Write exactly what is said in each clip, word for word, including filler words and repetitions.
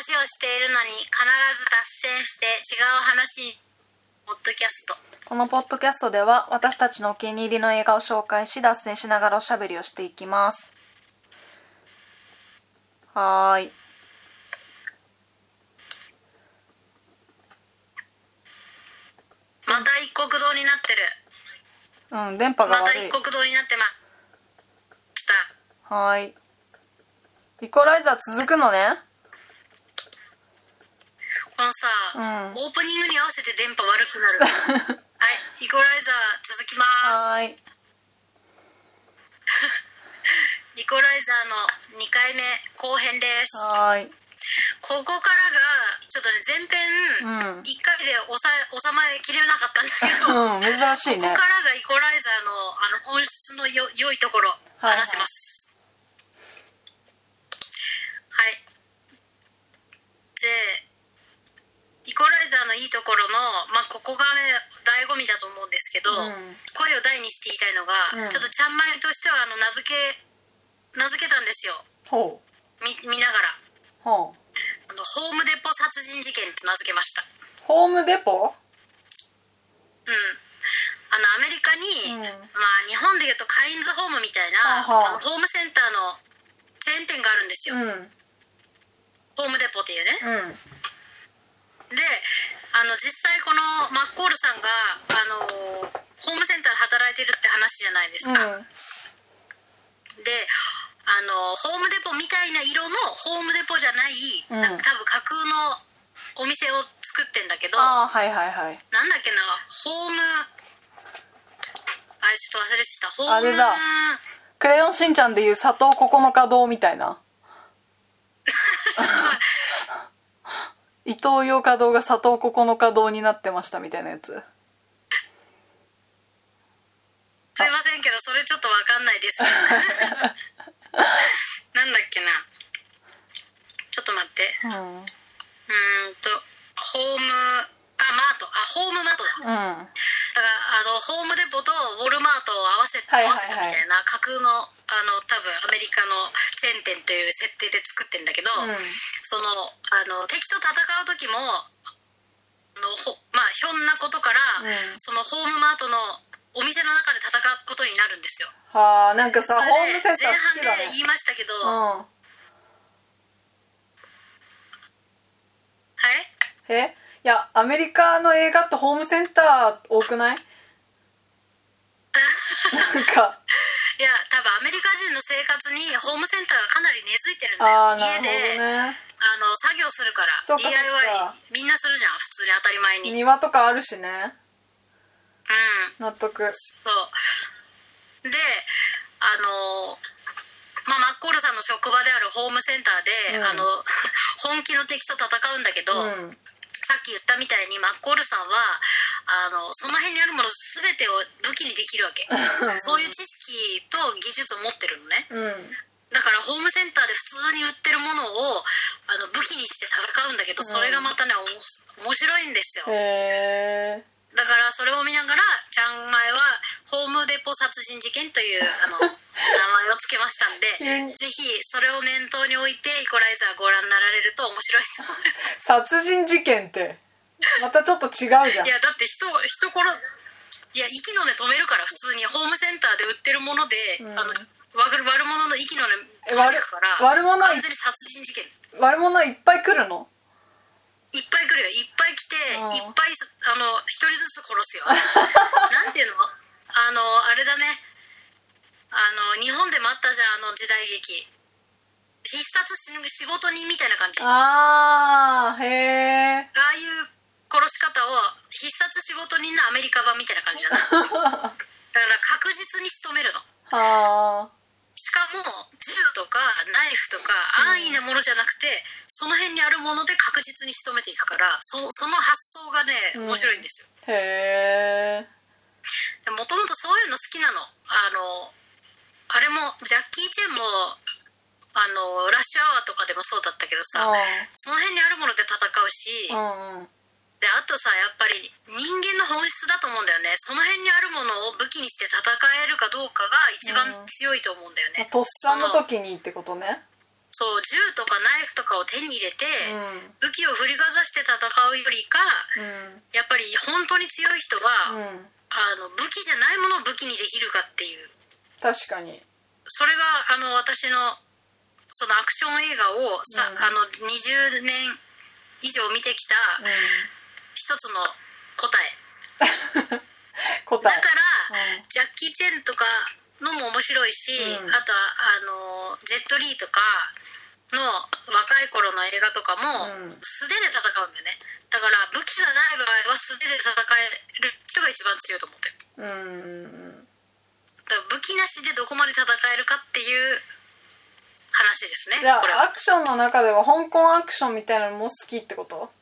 話をしているのに必ず脱線して違う話にポッドキャスト。 このポッドキャストでは私たちのお気に入りの映画を紹介し脱線しながらおしゃべりをしていきます。はーい。 また一国道になってる。 うん、電波が悪い。 また一国道になってました。 はーい。イコライザー続くのね。 このさ、うん、オープニングに合わせて電波悪くなる。はい、イコライザー続きます。 はーい。 イコライザーのにかいめ後編です。 はーい。 ここからがちょっとね前編いっかいで収まりきれなかったんだけど、 うん、珍しいね。 ここからがイコライザーの、あの本質のよ良いところ話します。はい、はい、でイコライザーのいいところの、まあ、ここがね醍醐味だと思うんですけど、うん、声を大にして言いたいのが、うん、ちょっとちゃんまいとしてはあの名付け名付けたんですよ。 ほう 見, 見ながらほうあのホームデポ殺人事件って名付けました。 ホームデポ？うん、 あのアメリカに、うん、まあ日本でいうとカインズホームみたいな、あのホームセンターのチェーン店があるんですよ、うん、ホームデポっていうね、うん、であの実際このマッコールさんがあのホームセンターで働いてるって話じゃないですか、うん、であのホームデポみたいな色のホームデポじゃない、うん、なんか多分架空のお店を作ってんだけど、 あ、はいはいはい、 なんだっけな、ホームあれちょっと忘れてた、ホームあれだ、クレヨンしんちゃんでいう佐藤九日堂みたいなイトーヨーカ堂が佐藤九日堂になってましたみたいなやつ。 すいませんけどそれちょっと分かんないですなんだっけな、ちょっと待って、うん、うーんとホームあマートあホームマートだ、うん、だからあのホームデポとウォルマートを合わせ、はいはいはい、合わせたみたいな架空のあの多分アメリカのチェーン店という設定で作ってんだけど、うん、そのあの敵と戦う時もあのほまあひょんなことから、うん、そのホームマートのお店の中で戦うことになるんですよ。 はあ、なんかさ、ホームセンター前半で言いましたけど、うん、はい。 え、いやアメリカの映画ってホームセンター多くない？なんかいや多分アメリカ人の生活にホームセンターがかなり根付いてるんだよ。 あ、 家で、ね、あの作業するから ディーアイワイ みんなするじゃん普通に当たり前に。 庭とかあるしね。 うん、 納得。 そうであのまあマッコールさんの職場であるホームセンターで、うん、あの本気の敵と戦うんだけど、うん、さっき言ったみたいにマッコールさんはあのその辺にあるもの全てを武器にできるわけそういう知識と技術を持ってるのね、うん、だからホームセンターで普通に売ってるものをあの武器にして戦うんだけど、それがまたね面白いんですよ。 へー。 だからそれを見ながらちゃんまいはホームデポ殺人事件というあの名前をつけましたんでぜひそれを念頭に置いてイコライザーご覧になられると面白いと思います。 殺人事件ってまたちょっと違うじゃん。 いやだって人人殺いや息の根止めるから普通にホームセンターで売ってるもので、うん、あの悪者の息の根止めてくから悪者完全に殺人事件。 悪者いっぱい来るの？ いっぱい来るよ。いっぱい来て、いっぱいあの一人ずつ殺すよなんていうのあのあれだね、あの日本でもあったじゃん、あの時代劇必殺仕事人みたいな感じ。 あー、へー。 ああいう殺し方を必殺仕事人のアメリカ版みたいな感じだなだから確実に仕留めるの。 はー。 しかも銃とかナイフとか安易なものじゃなくて、うん、その辺にあるもので確実に仕留めていくから、 そ, その発想がね面白いんですよ、 うん、へえ。もともとそういうの好きなの。あのあれもジャッキー・チェンもあのラッシュアワーとかでもそうだったけどさ、その辺にあるもので戦うし、うんうん、であとさやっぱり人間の本質だと思うんだよね。その辺にあるものを武器にして戦えるかどうかが一番強いと思うんだよね、 うん、とっさの時にってことね。 そう銃とかナイフとかを手に入れて、うん、武器を振りかざして戦うよりか、うん、やっぱり本当に強い人は、うん、あの武器じゃないものを武器にできるかっていう。 確かに。 それがあの私のそのアクション映画をさ、うん、あのにじゅうねん以上見てきた一つの答え。答えだから、うん、ジャッキー・チェンとかのも面白いし、うん、あとはあのジェット・リーとかの若い頃の映画とかも素手で戦うんだよね。だから武器がない場合は素手で戦える人が一番強いと思ってる。うん。だから武器なしでどこまで戦えるかっていう話ですね。 じゃあこれはアクションの中では香港アクションみたいなのも好きってこと？好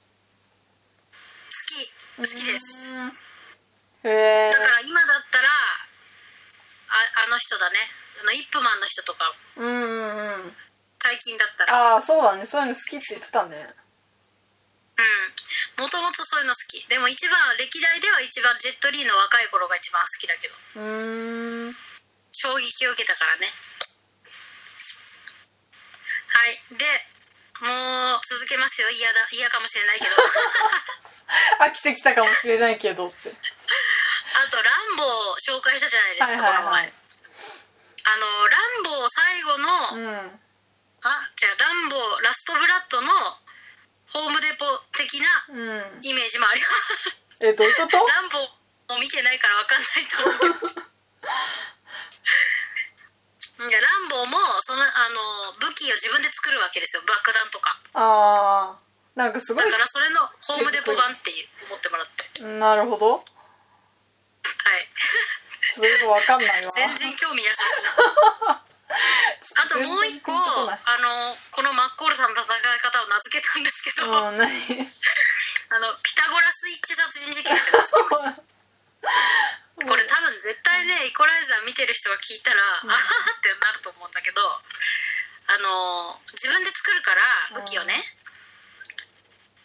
き好きです。 へだから今だったらあ, あの人だね、あのイップマンの人とか、 うんうんうん、 最近だったら。 ああそうだね、そういうの好きって言ってたね。 うん、もともとそういうの好き。でも一番歴代では一番ジェットリーの若い頃が一番好きだけど、うーん衝撃を受けたからね。はい、でもう続けますよ。嫌だ嫌かもしれないけど飽きてきたかもしれないけどってあとランボー紹介したじゃないですか、はいはいはい、この前。あのランボー最後の、うん、あじゃあランボーラストブラッドのホームデポ的なイメージもあります、 うん、えどういうこと？ ランボーを見てないから分かんないと思うけどいやランボーもそのあの武器を自分で作るわけですよ、爆弾とか。 ああなんかすごい。 だからそれのホームデポ版って思ってもらって。 なるほど。はいちょっとよくわかんないわ。 全然興味なさそうあともう一個あのこのマッコールさんの戦い方を名付けたんですけど、うん、何あのピタゴラスイッチ殺人事件って名付けましたこれ多分絶対ねイコライザー見てる人が聞いたら、うん、あははってなると思うんだけど、あの自分で作るから武器をね、うん、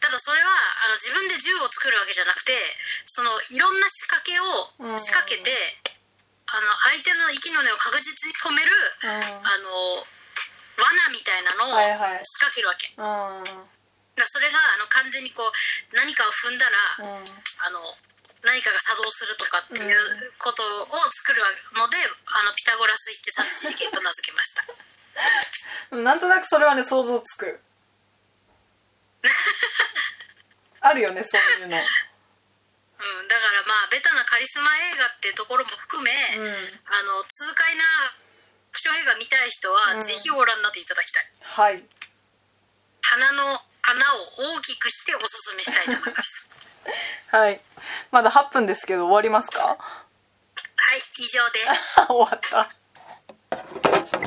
ただそれはあの自分で銃を作るわけじゃなくて、そのいろんな仕掛けを仕掛けて、うん、あの相手の息の根を確実に止める、うん、あの罠みたいなのを仕掛けるわけ、はいはい、だそれがあの完全にこう何かを踏んだら、うん、あの何かが作動するとかっていうことを作るので、あのピタゴラスイッチ殺人事件と名付けましたなんとなくそれはね想像つくあるよねそういうの、うん、だからまあベタなカリスマ映画っていうところも含め、うん、あの痛快なアクション映画見たい人は、うん、ぜひご覧になっていただきたい。はい鼻の穴を大きくしておすすめしたいと思いますはいまだはっぷんですけど終わりますか？はい以上です終わった